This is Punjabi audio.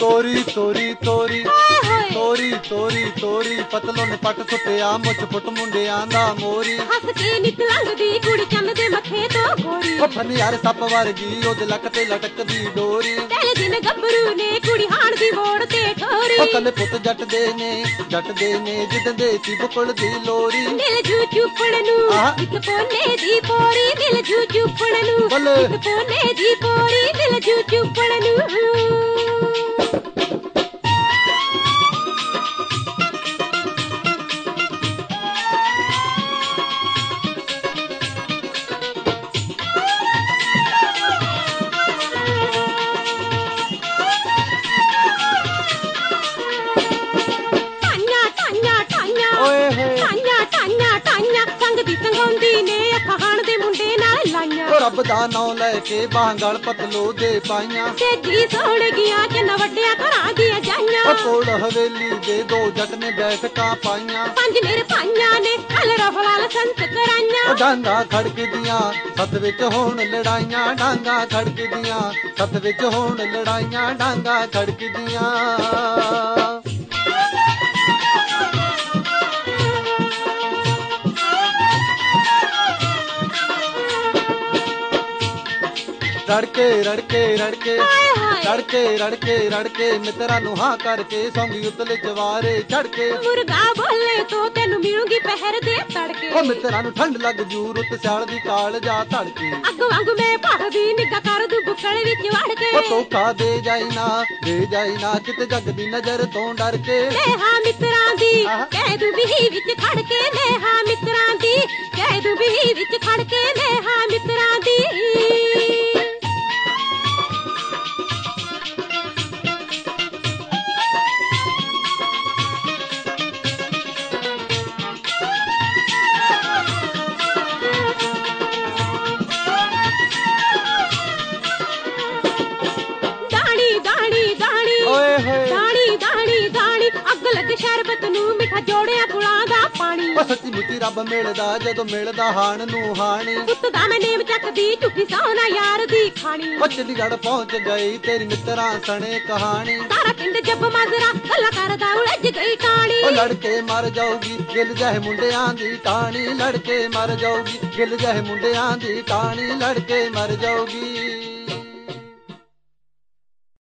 ਤੋਰੀ ਤੋਰੀ ਤੋਰੀ ਤੋਰੀ ਤੋਰੀ ਤੋਰੀ ਪਤਲੋਂ ਨੇ ਪੱਟ ਸੁੱਟਿਆ ਮੁੱਛ ਫੁੱਟ ਮੁੰਡਿਆਂ ਦਾ ਮੋਰੀ ਹੱਸ ਕੇ ਨਿਤ ਲੰਘਦੀ ਕੁੜੀ ਚੰਨ ਦੇ ਮੱਥੇ ਤੋਂ ਗੋਰੀ ਉਹ ਫਨ ਯਾਰ ਸੱਪ ਵਰਗੀ ਉਹਦੇ ਲੱਕ ਤੇ ਲਟਕਦੀ ਡੋਰੀ ਪਹਿਲੇ ਦਿਨ ਗੱਭਰੂ ਨੇ ਕੁੜੀ ਹਾਣ ਦੀ ਮੋੜ ਤੇ ਠੋਰੀ ਉਹ ਕੱਲੇ ਪੁੱਤ ਜੱਟ ਦੇ ਨੇ ਜਿੱਦਾਂ ਦੇ ਸੀ ਬੁਕਲ ਦੀ ਲੋਰੀ ਮਿਲ ਜੂ ਚੁੱਪਣ ਨੂੰ ਇੱਕ ਪੋਨੇ ਦੀ ਪੋਰੀ ਮਿਲ ਜੂ ਚੁੱਪਣ ਨੂੰ ਇੱਕ ਪੋਨੇ ਦੀ ਪੋਰੀ ਮਿਲ ਜੂ ਚੁੱਪਣ ਨੂੰ ਰੱਬ ਦਾ ਨਾਂ ਲੈ ਕੇ ਬਾਂਗਲ ਪਤਲੋ ਦੇ ਪਾਈਆਂ ਸੇਜੀ ਸੋਣ ਗਿਆ ਕਿ ਵੱਡਿਆਂ ਘਰਾਂ ਦੀਆਂ ਜਾਈਆਂ ਕੋਲ ਹਵੇਲੀ ਦੇ ਦੋ ਜੱਟ ਨੇ ਬੈਠਕਾਂ ਪਾਈਆਂ ਪੰਜ ਮੇਰੇ ਪਾਈਆਂ ਨੇ ਹਲ ਰਫਲਾਲ ਸੰਤ ਕਰਾਈਆਂ ਡਾਂਗਾ ਖੜਕਦੀਆਂ ਸੱਤ ਵਿੱਚ ਹੋਣ ਲੜਾਈਆਂ ਡਾਂਗਾ ਖੜਕਦੀਆਂ ਸੱਤ ਵਿੱਚ ਹੋਣ ਲੜਾਈਆਂ ਡਾਂਗਾ ਖੜਕਦੀਆਂ ਰੜਕੇ ਰੜਕੇ ਰੜਕੇ ਰੜਕੇ ਰੜਕੇ ਰੜਕੇ ਮਿੱਤਰਾਂ ਨੂੰ ਹਾਂ ਕਰਕੇ ਸੌਂਗੀ ਉਤਲੇ ਜਵਾਰੇ ਚੜ ਕੇ ਮੁਰਗਾ ਬੋਲੇ ਤੋ ਤੈਨੂੰ ਮਿਲੂਗੀ ਪਹਿਰ ਦੇ ਤੜਕੇ ਉਹ ਮਿੱਤਰਾਂ ਨੂੰ ਠੰਡ ਲੱਗ ਜੂ ਰੁੱਤ ਸਿਆਲ ਦੀ ਕਾਲ ਜਾ ਧੜਕੇ ਅੱਗ ਵਾਂਗੂ ਮੈਂ ਭਰਦੀ ਨਿੱਘਾ ਕਰ ਦੂ ਬੁੱਕਲ ਵਿੱਚ ਵੜ ਕੇ ਉਹ ਧੋਖਾ ਦੇ ਜਾਈ ਨਾ ਕਿਤੇ ਜੱਗ ਦੀ ਨਜ਼ਰ ਤੋਂ ਡਰ ਕੇ ਮੈਂ ਹਾਂ ਮਿੱਤਰਾਂ ਦੀ ਕਹਿ ਦੂ ਵੀ ਵਿੱਚ ਖੜ ਕੇ ਮੈਂ ਹਾਂ ਮਿੱਤਰਾਂ ਦੀ ਕਹਿ ਦੂ ਵੀ ਵਿੱਚ ਖੜ ਕੇ ਮੈਂ ਹਾਂ ਮਿੱਤਰਾਂ ਦੀ ਸ਼ਰਬਤ ਨੂੰ ਮਿੱਠਾ ਜੋੜਿਆ ਫੁਲਾਂ ਦਾ ਪਾਣੀ ਉਹ ਸੱਚੀ ਮੁੱਚੀ ਰੱਬ ਮਿਲਦਾ ਜਦੋਂ ਮਿਲਦਾ ਹਾਣ ਨੂੰ ਹਾਣੀ ਪੁੱਤ ਦਾ ਮੈਂ ਨੇਮ ਚੱਕਦੀ ਝੁੱਠੀ ਸੋਨਾ ਯਾਰ ਦੀ ਖਾਣੀ ਉਹ ਚੰਡੀਗੜ੍ਹ ਪਹੁੰਚ ਗਈ ਤੇਰੀ ਮਿੱਤਰਾਂ ਸਣੇ ਕਹਾਣੀ ਸਾਰਾ ਪਿੰਡ ਜੱਬ ਮਾਜਰਾ ਗੱਲਾਂ ਕਰਦਾ ਉਲਝ ਗਈ ਟਾਣੀ ਉਹ ਲੜਕੇ ਮਰ ਜਾਊਗੀ ਗਿੱਲ ਜਾਏ ਮੁੰਡਿਆਂ ਦੀ ਟਾਣੀ ਲੜਕੇ ਮਰ ਜਾਊਗੀ ਗਿੱਲ ਜਾਏ ਮੁੰਡਿਆਂ ਦੀ ਟਾਣੀ ਲੜਕੇ ਮਰ ਜਾਊਗੀ